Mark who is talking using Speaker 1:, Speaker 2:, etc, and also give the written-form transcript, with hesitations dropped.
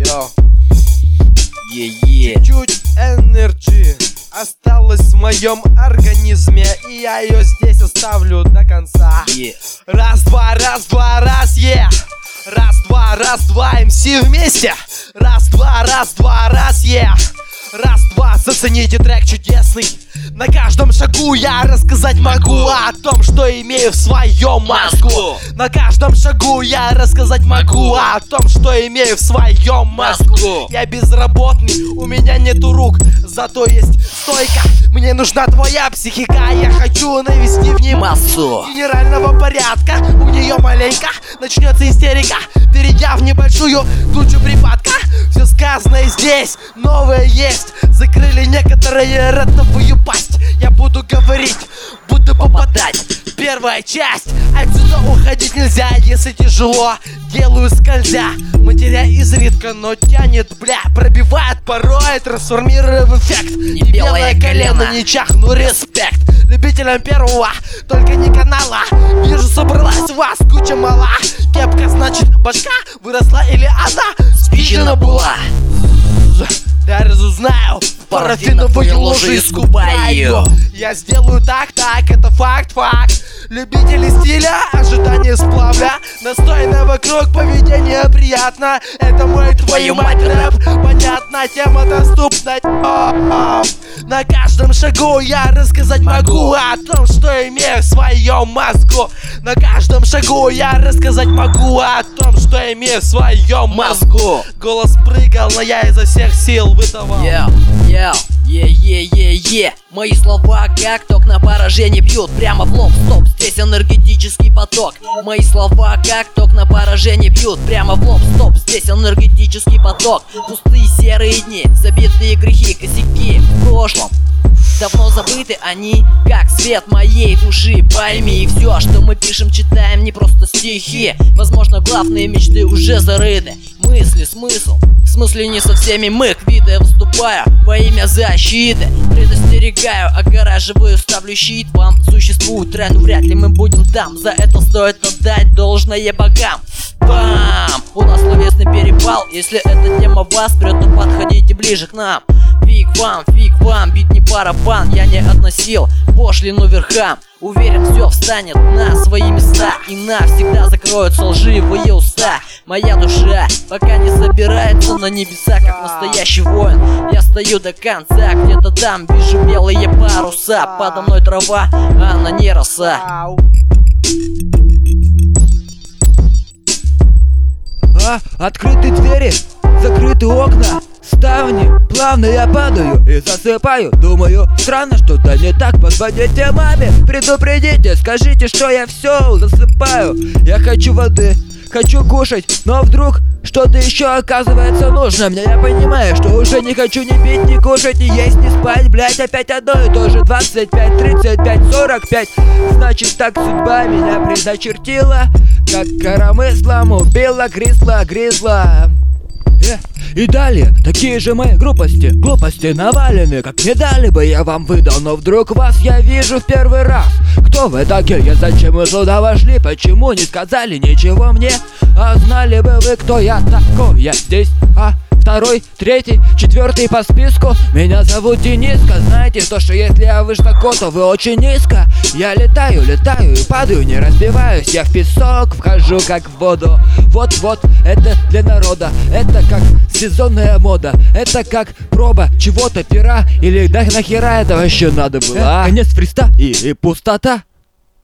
Speaker 1: Йоу.
Speaker 2: Чуть-чуть энергии осталось в моем организме, и я ее здесь оставлю до конца. Раз, два, раз, два, раз, раз, два, раз, два, МС вместе. Раз, два, раз, два, раз, раз, два, зацените трек чудесный. На каждом шагу я рассказать могу о том, что имею в своем мозгу. На каждом шагу я рассказать могу о том, что имею в своем мозгу. Я безработный, у меня нету рук, зато есть стойка. Мне нужна твоя психика, я хочу навести в ней массу генерального порядка. У нее маленько начнется истерика, перейдя в небольшую тучу припадка. Все сказанное здесь, новое есть. Закрыли некоторые ротовую пасть. Я буду говорить, буду попадать. Первая часть, отсюда уходить нельзя, если тяжело. Делаю скользя, матеря изредка, но тянет, бля. Пробивает порой, трансформируя в эффект.
Speaker 1: Не белое колено,
Speaker 2: не чахну, респект любителям первого, только не канала. Вижу, собралась у вас куча мала. Кепка, значит башка выросла или она спичена была. Да разузнаю, парафиновые ложи искупаю. Я сделаю так, это факт. Любители стиля, ожидание сплавля. Настойно вокруг, поведение приятно. Это мой, твою мать, рэп. Понятно, тема доступна. На каждом шагу я рассказать могу о том, что имею в своем мозгу. На каждом шагу я рассказать могу о том, что имею в своем мозгу. Голос прыгал, но я изо всех сил выдавал.
Speaker 1: Мои слова как ток на поражение бьют прямо в лоб. Стоп, здесь энергетический поток. Мои слова как ток на поражение бьют прямо в лоб. Стоп, здесь энергетический поток. Пустые серые дни, забитые грехи, косяки в прошлом. Давно забыты они, как свет моей души. Пойми, все, что мы пишем, читаем, не просто стихи. Возможно, главные мечты уже зарыты. Мысли, смысл, в смысле не со всеми мы. К виду я выступаю во имя защиты. Предостерегаю, огораживаю, ставлю щит. Вам существует рай, но вряд ли мы будем там. За это стоит отдать должное богам. Бам! У нас словесный перепал. Если эта тема вас прет, то подходите ближе к нам. Фиг вам, бит не барабан. Я не относил пошлину верхам. Уверен, все встанет на свои места, и навсегда закроются лживые уста. Моя душа пока не собирается на небеса, как настоящий воин. Я стою до конца, где-то там вижу белые паруса. Подо мной трава, а она не роса.
Speaker 3: Открыты двери, закрыты окна, ставни, плавно я падаю и засыпаю. Думаю, странно, что-то не так. Позвоните маме, предупредите, скажите, что я все засыпаю. Я хочу воды, хочу кушать, но вдруг что-то еще оказывается нужно мне. Я понимаю, что уже не хочу ни пить, ни кушать, ни есть, ни спать. Блять, опять одно и то же. 25, 35, 45. Значит, так судьба меня предначертила. Как коромыслом убила гризла. И далее такие же мои глупости навалены, как медали бы я вам выдал. Но вдруг вас я вижу в первый раз. Кто вы такие? Зачем вы сюда вошли? Почему не сказали ничего мне? А знали бы вы, кто я такой? Я здесь, второй, третий, четвертый по списку. Меня зовут Дениска. Знаете, то, что если я высоко, то вы очень низко. Я летаю и падаю, не разбиваюсь. Я в песок вхожу, как в воду. Вот, это для народа. Это как сезонная мода. Это как проба чего-то, пера. Или да нахера это вообще надо было? Конец фриста и пустота.